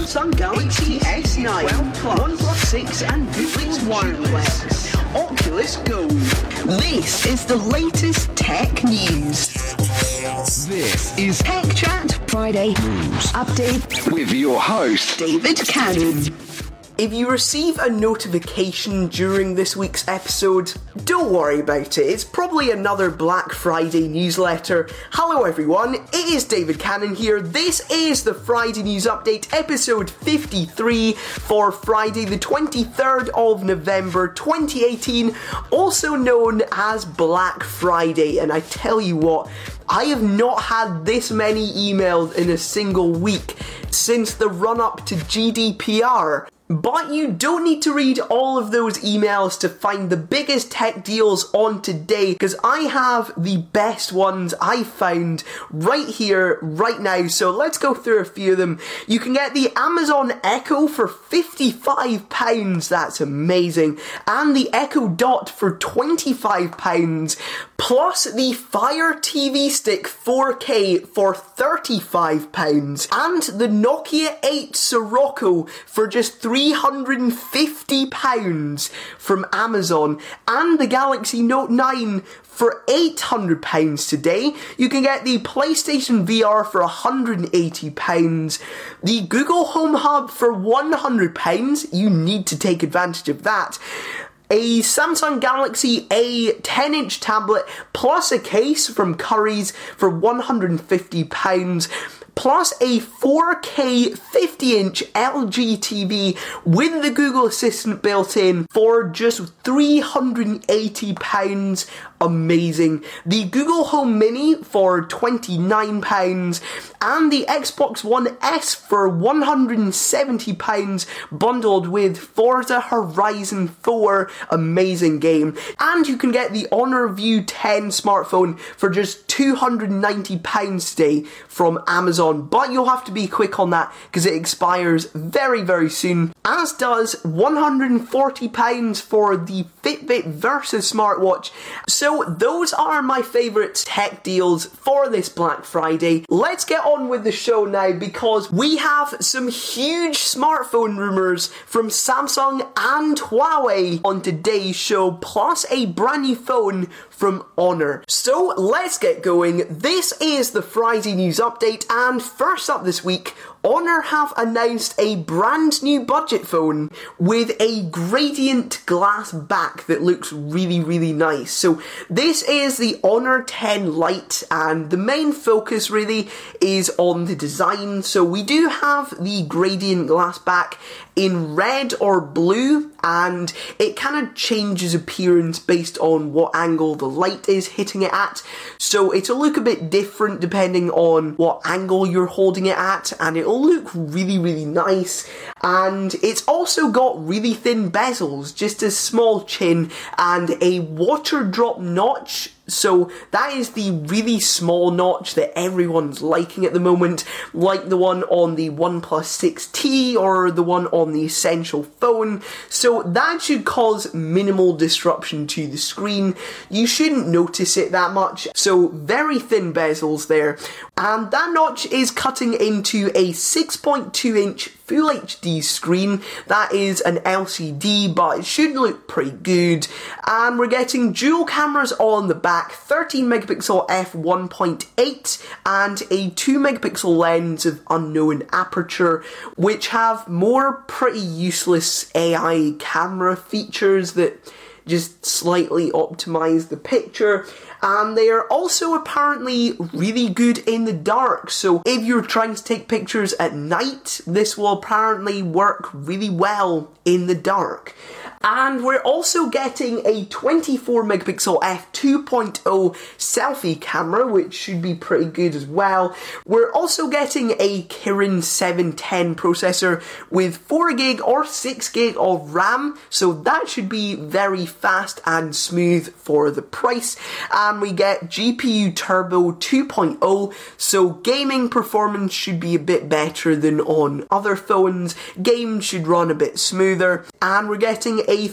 Samsung Galaxy S9, OnePlus 6 and Google's Wireless, Oculus Go. This is the latest tech news. This is Tech Chat Friday News Update with your host, David Cannon. If you receive a notification during this week's episode, don't worry about it. It's probably another Black Friday newsletter. Hello everyone, it is David Cannon here. This is the Friday News Update, episode 53 for Friday the 23rd of November 2018, also known as Black Friday. And I tell you what, I have not had this many emails in a single week since the run-up to GDPR. But you don't need to read all of those emails to find the biggest tech deals on today, because I have the best ones I found right here, right now. So let's go through a few of them. You can get the Amazon Echo for £55, that's amazing, and the Echo Dot for £25, plus the Fire TV Stick 4K for £35, and the Nokia 8 Sirocco for just £350 from Amazon, and the Galaxy Note 9 for £800 today. You can get the PlayStation VR for £180, the Google Home Hub for £100, you need to take advantage of that, a Samsung Galaxy A 10-inch tablet plus a case from Currys for £150, plus a 4K 50-inch LG TV with the Google Assistant built in for just £380. Amazing. The Google Home Mini for £29, and the Xbox One S for £170, bundled with Forza Horizon 4, amazing game. And you can get the Honor View 10 smartphone for just £290 today from Amazon, but you'll have to be quick on that because it expires very, very soon, as does £140 for the Fitbit Versus smartwatch. So those are my favourite tech deals for this Black Friday. Let's get on with the show now, because we have some huge smartphone rumours from Samsung and Huawei on today's show, plus a brand new phone from Honor. So let's get going. This is the Friday News Update, and first up this week, Honor have announced a brand new budget phone with a gradient glass back that looks really, really nice. So this is the Honor 10 Lite, and the main focus really is on the design. So we do have the gradient glass back in red or blue, and it kind of changes appearance based on what angle the light is hitting it at. So it'll look a bit different depending on what angle you're holding it at, and it'll look really, really nice. And it's also got really thin bezels, just a small chin, and a water drop notch. So that is the really small notch that everyone's liking at the moment, like the one on the OnePlus 6T or the one on the Essential phone. So that should cause minimal disruption to the screen. You shouldn't notice it that much. So very thin bezels there. And that notch is cutting into a 6.2-inch Full HD screen. That is an LCD, but it should look pretty good. And we're getting dual cameras on the back, 13 megapixel f1.8 and a 2 megapixel lens of unknown aperture, which have more pretty useless AI camera features that just slightly optimize the picture. And they are also apparently really good in the dark. So if you're trying to take pictures at night, this will apparently work really well in the dark. And we're also getting a 24 megapixel f2.0 selfie camera, which should be pretty good as well. We're also getting a Kirin 710 processor with 4GB or 6GB of RAM, so that should be very fast and smooth for the price. And we get GPU Turbo 2.0, so gaming performance should be a bit better than on other phones. Games should run a bit smoother. And we're getting a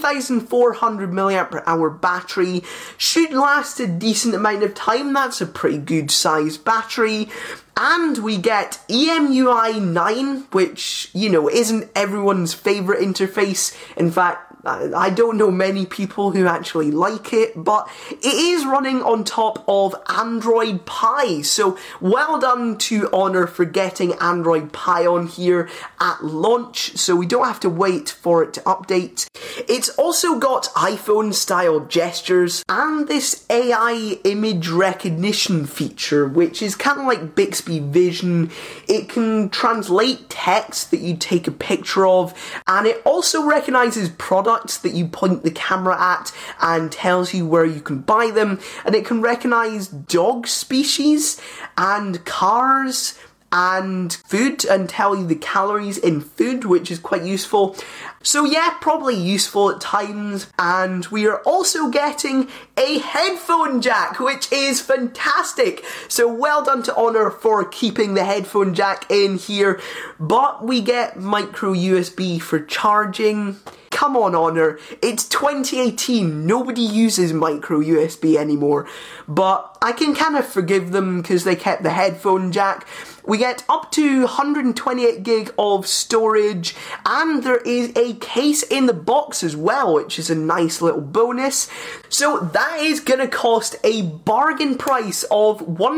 3400 mAh battery, should last a decent amount of time. That's a pretty good sized battery. And we get EMUI 9, which, isn't everyone's favourite interface. In fact, I don't know many people who actually like it, but it is running on top of Android Pie. So well done to Honor for getting Android Pie on here at launch, so we don't have to wait for it to update. It's also got iPhone style gestures and this AI image recognition feature, which is kind of like Bixby Vision. It can translate text that you take a picture of, and it also recognises products that you point the camera at and tells you where you can buy them, and it can recognise dog species and cars and food and tell you the calories in food, which is quite useful. So yeah, probably useful at times. And we are also getting a headphone jack, which is fantastic. So well done to Honor for keeping the headphone jack in here. But we get micro USB for charging. Come on, Honor, it's 2018, nobody uses micro USB anymore, but I can kind of forgive them because they kept the headphone jack. We get up to 128 gig of storage, and there is a case in the box as well, which is a nice little bonus. So that is going to cost a bargain price of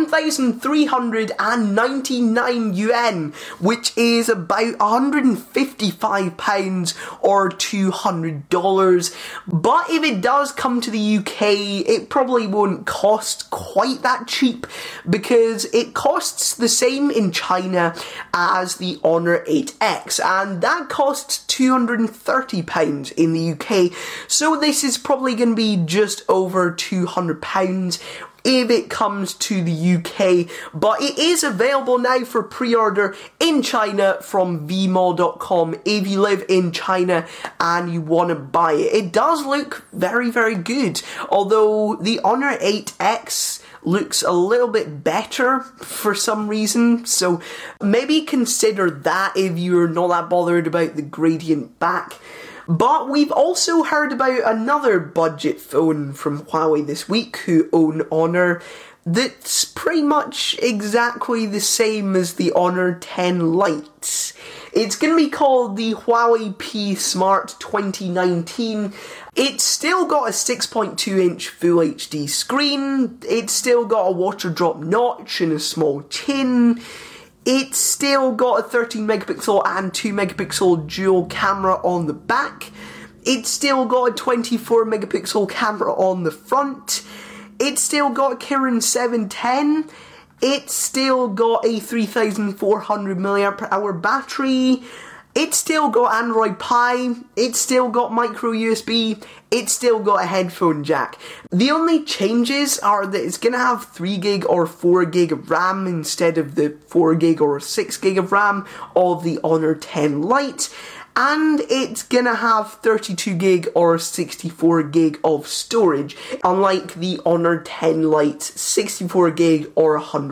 1,399 yuan, which is about £155 or $200. But if it does come to the UK, it probably won't cost quite that cheap, because it costs the same in China as the Honor 8X, and that costs £230 in the UK, so this is probably going to be just over £200 if it comes to the UK, but it is available now for pre-order in China from vmall.com if you live in China and you want to buy it. It does look very, very good, although the Honor 8X looks a little bit better for some reason, so maybe consider that if you're not that bothered about the gradient back. But we've also heard about another budget phone from Huawei this week who own Honor that's pretty much exactly the same as the Honor 10 Lite. It's going to be called the Huawei P Smart 2019. It's still got a 6.2 inch Full HD screen, it's still got a water drop notch and a small chin, it's still got a 13 megapixel and 2 megapixel dual camera on the back, it's still got a 24 megapixel camera on the front, it's still got a Kirin 710, it's still got a 3400 mAh battery, it's still got Android Pie, it's still got micro USB, it's still got a headphone jack. The only changes are that it's going to have 3 gig or 4 gig of RAM instead of the 4 gig or 6 gig of RAM of the Honor 10 Lite, and it's gonna have 32 gig or 64 gig of storage, unlike the Honor 10 Lite's 64 gig or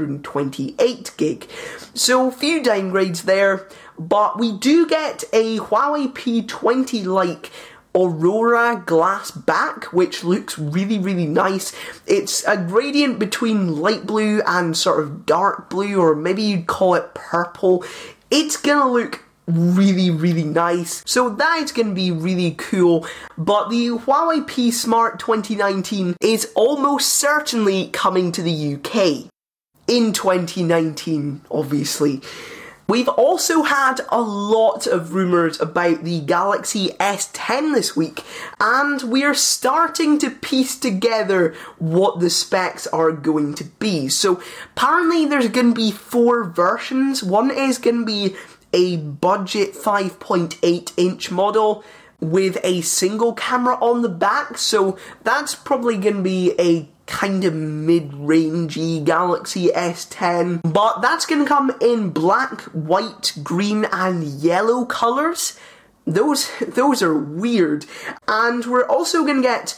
128 gig. So a few downgrades there, but we do get a Huawei P20 Lite Aurora glass back, which looks really, really nice. It's a gradient between light blue and sort of dark blue, or maybe you'd call it purple. It's gonna look really, really nice, so that is going to be really cool. But the Huawei P Smart 2019 is almost certainly coming to the UK in 2019, obviously. We've also had a lot of rumours about the Galaxy S10 this week, and we're starting to piece together what the specs are going to be. So apparently there's going to be 4 versions. One is going to be a budget 5.8 inch model with a single camera on the back, so that's probably going to be a kind of mid-rangey Galaxy S10, but that's going to come in black, white, green and yellow colours. Those are weird. And we're also going to get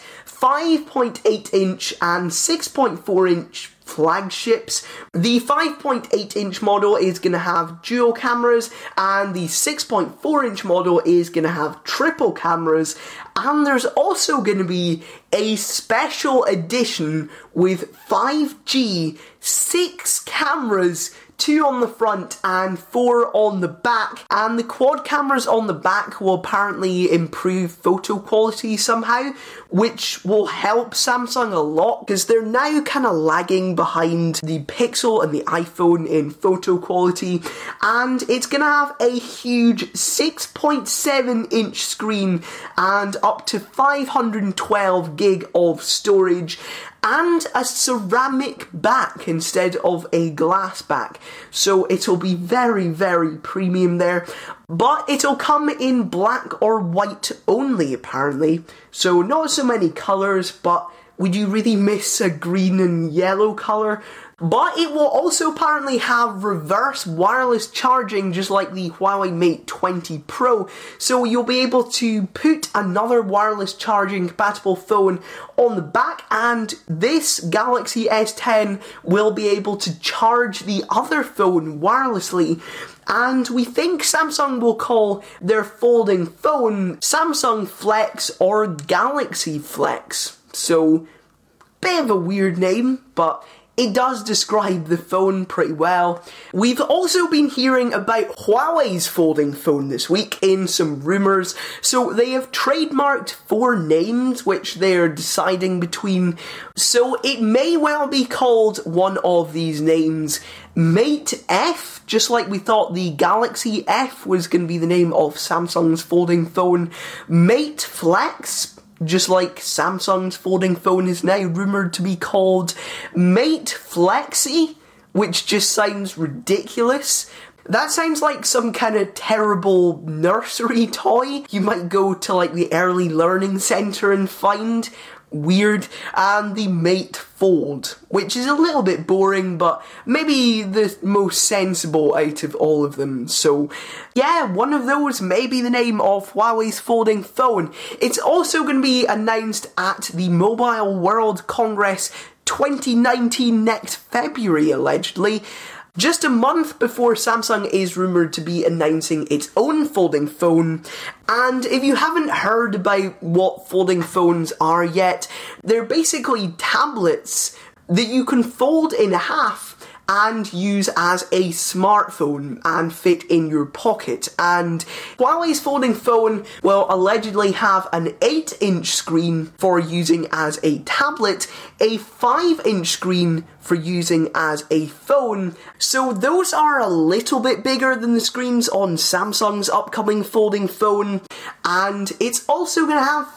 5.8 inch and 6.4 inch flagships. The 5.8 inch model is going to have dual cameras, and the 6.4 inch model is going to have triple cameras, and there's also going to be a special edition with 5G, 6 cameras, 2 on the front and 4 on the back, and the quad cameras on the back will apparently improve photo quality somehow, which will help Samsung a lot because they're now kind of lagging behind the Pixel and the iPhone in photo quality, and it's going to have a huge 6.7 inch screen and up to 512 gig of storage, and a ceramic back instead of a glass back. So it'll be very, very premium there. But it'll come in black or white only, apparently. So not so many colours, but would you really miss a green and yellow colour? But it will also apparently have reverse wireless charging, just like the Huawei Mate 20 Pro. So you'll be able to put another wireless charging compatible phone on the back, and this Galaxy S10 will be able to charge the other phone wirelessly. And we think Samsung will call their folding phone Samsung Flex or Galaxy Flex. So, bit of a weird name, but it does describe the phone pretty well. We've also been hearing about Huawei's folding phone this week in some rumours. So they have trademarked 4 names which they're deciding between. So it may well be called one of these names Mate F, just like we thought the Galaxy F was going to be the name of Samsung's folding phone. Mate Flex, just like Samsung's folding phone is now rumoured to be called Mate Flexi, which just sounds ridiculous. That sounds like some kind of terrible nursery toy you might go to like the early learning centre and find. Weird. And the Mate Fold, which is a little bit boring, but maybe the most sensible out of all of them. So yeah, one of those may be the name of Huawei's folding phone. It's also going to be announced at the Mobile World Congress 2019 next February, allegedly. Just a month before Samsung is rumoured to be announcing its own folding phone. And if you haven't heard about what folding phones are yet, they're basically tablets that you can fold in half and use as a smartphone and fit in your pocket. And Huawei's folding phone will allegedly have an 8-inch screen for using as a tablet, a 5-inch screen for using as a phone. So those are a little bit bigger than the screens on Samsung's upcoming folding phone, and it's also going to have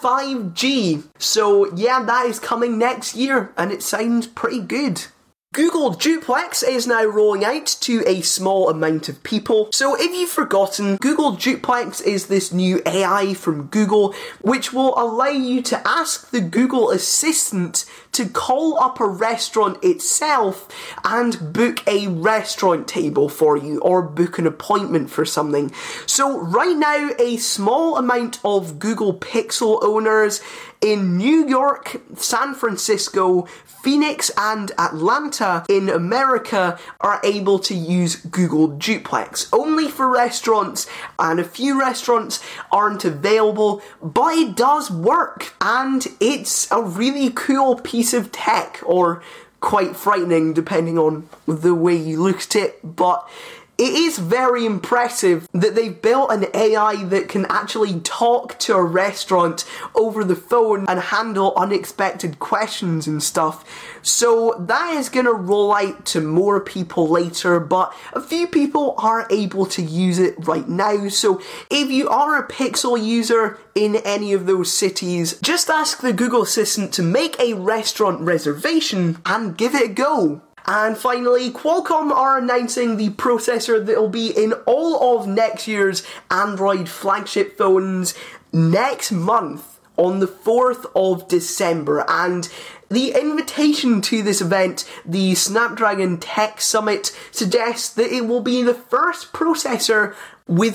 5G. So yeah, that is coming next year, and it sounds pretty good. Google Duplex is now rolling out to a small amount of people. So if you've forgotten, Google Duplex is this new AI from Google which will allow you to ask the Google Assistant to call up a restaurant itself and book a restaurant table for you or book an appointment for something. So right now, a small amount of Google Pixel owners in New York, San Francisco, Phoenix and Atlanta in America are able to use Google Duplex. Only for restaurants, and a few restaurants aren't available, but it does work, and it's a really cool piece of tech, or quite frightening depending on the way you look at it, but it is very impressive that they've built an AI that can actually talk to a restaurant over the phone and handle unexpected questions and stuff. So that is going to roll out to more people later, but a few people are able to use it right now. So if you are a Pixel user in any of those cities, just ask the Google Assistant to make a restaurant reservation and give it a go. And finally, Qualcomm are announcing the processor that will be in all of next year's Android flagship phones next month on the 4th of December. And the invitation to this event, the Snapdragon Tech Summit, suggests that it will be the first processor with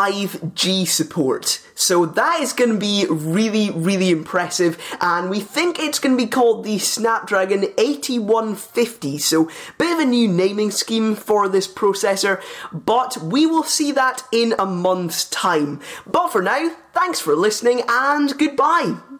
5G support. So that is going to be really, really impressive, and we think it's going to be called the Snapdragon 8150, so bit of a new naming scheme for this processor, but we will see that in a month's time. But for now, thanks for listening, and goodbye!